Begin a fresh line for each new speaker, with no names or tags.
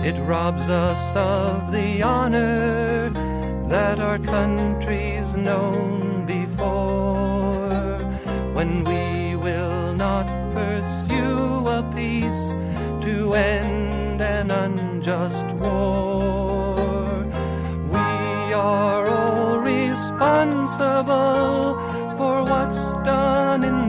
It robs us of the honor that our country's known before, when we will not pursue a peace to end an unjust war. We are all responsible for what's done in